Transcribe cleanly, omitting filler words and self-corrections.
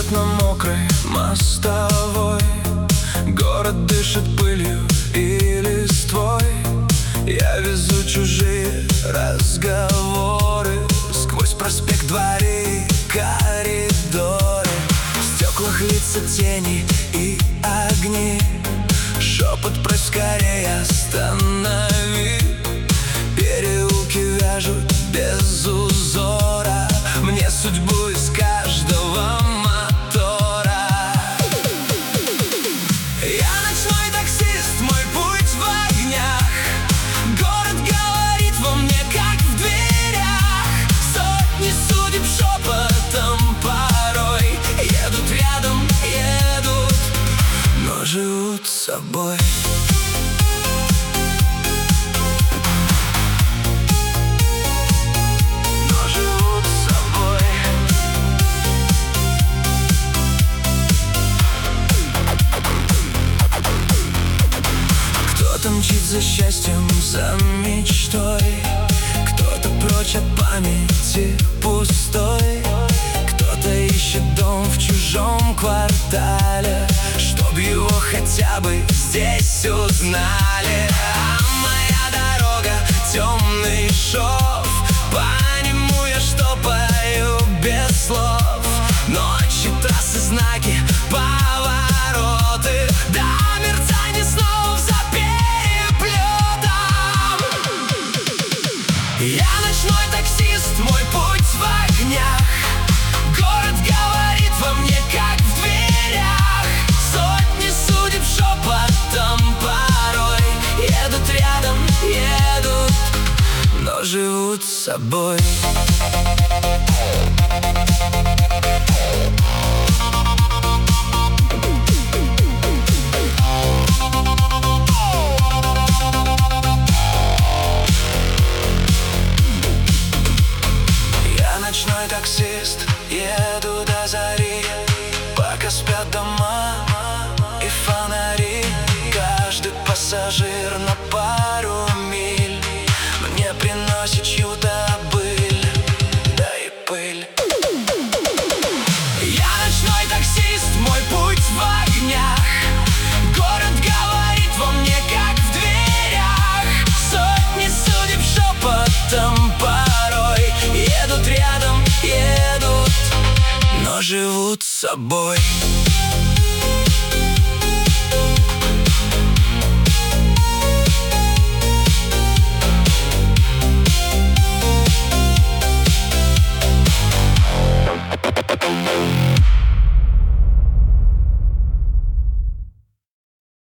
идет на мокрой мостовой. Город дышит пылью и листвой. Я везу чужие разговоры сквозь проспект, дворы, коридоры. В стеклах лица, тени и огни. Шепот: прось скорее, останови. Переулки вяжут без узора мне судьбу из каждого мотора. Я ночной таксист, мой путь в огнях. Город говорит во мне, как в дверях. Сотни судеб шепотом порой едут рядом, едут, но живут собой. Кто-то мчит за счастьем, за мечтой, кто-то прочь от памяти пустой, кто-то ищет дом в чужом квартале, чтоб его хотя бы здесь узнали. А моя дорога — темный шов, по нему я штопаю без слов. Ночи, трассы, знаки, повороты, до мерцания снов за переплетом. Я ночной таксист, мой путь в огнях. Город говорит во мне, как в дверях. Сотни судеб шепотом порой едут рядом, едут, но живут собой. Ночной таксист, еду до зари, пока спят дома и фонари. Каждый пассажир на пару миль мне приносит чью-то быль, да и пыль. Я ночной таксист, мой путь в огнях. Город говорит во мне, как в дверях. Сотни судеб шепотом порой едут рядом, едут, но живут собой.